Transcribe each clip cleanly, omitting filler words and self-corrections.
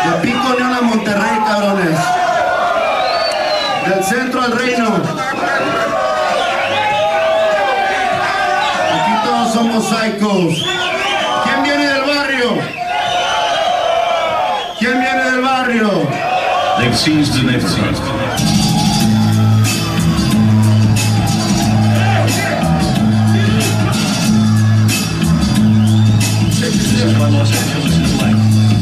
De Pico Unión a Monterrey, cabrones. Del centro al reino. Aquí todos somos psychos. ¿Quién viene del barrio? ¿Quién viene del barrio? They've seized and they've seized. Los Angeles is like.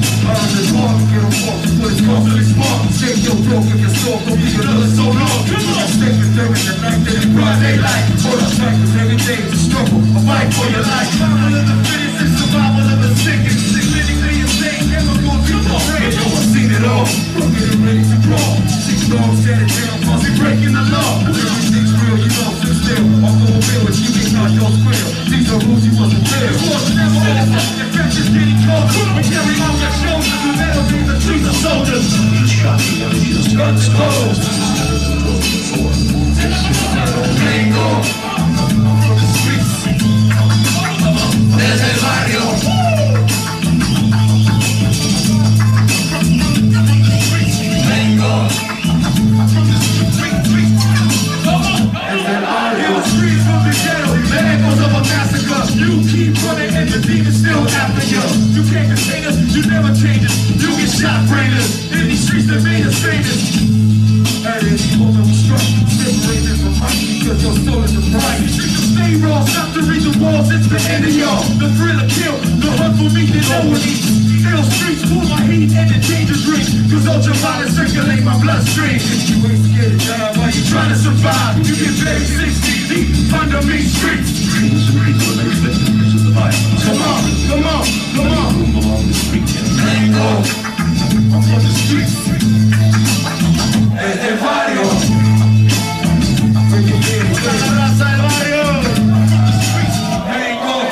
Take your broke if your soul gon' be another so long. I'm sleeping during the night, then in broad daylight. Hold up tight, cause every day is a struggle, a fight for your life. Survival of the fittest and survival of the sickest. Clinically insane, never gon' do more. And yo, I've seen it all, I'm getting ready to brawl. 6 dogs set it down, cause we breaking the law. Everything's real, you know, sit still. Automobile, if you ain't not your square. These are rules you wasn't clear. Force never over, the trench is getting colder. We carry on your shoulders, the metal being the trees of soldiers. Each shot together, just guns closed. Vengo from the streets. Desde el barrio. Vengo from the streets. Desde el barrio. Streets from the ghetto. The echoes of a massacre. You keep running and the demons still after you. You can't contain us. You never change us. You get shot, brainless. In these streets that made us famous. At any moment we struck, separated from us because your soul is a prize. You should stay raw, stop to read the walls, it's the end of y'all. The thrill of kill, the hunt for me, they know what eat. Ill streets, pull my heat and the danger drink. Cause ultraviolet circulate my bloodstream. If you ain't scared to die while you trying to survive, you get buried 6 feet deep under me streets. Innocent people are made victims of the violence. Come on, come on, come on. Room along the street. Vengo, I'm from the streets. Desde el barrio. La raza del barrio. Vengo.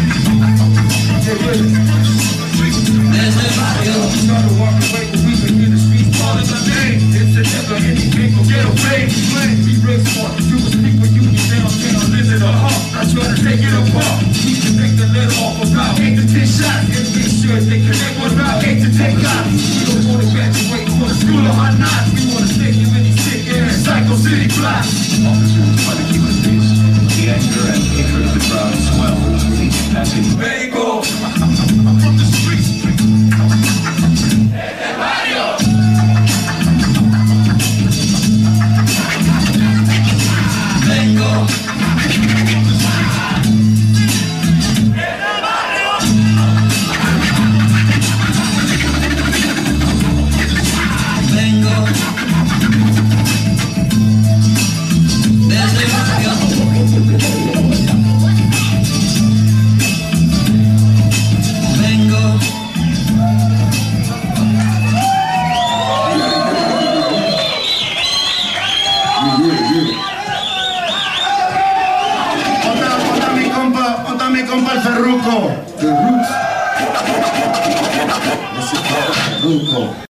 Desde el barrio. Try to walk away, but we can hear the streets calling my name. It's a never-ending game, go get a plane. We race smart, do a speak for you, downtown, live in a heart. I try to take it apart. We can take the lid off about 8 to 10 shots. And make sure they connect one about 8 to 10 cops. We don't want to graduate for the school of hard knocks. We want to stick you in these sick ass Psycho City blocks. Officers try to keep at peace. The anger and hatred of the crowd swells with each passing. Vengo from the streets. Desde el barrio. Vengo. Onda mi compa el Ferruco. The Roots. Ese Ferruco.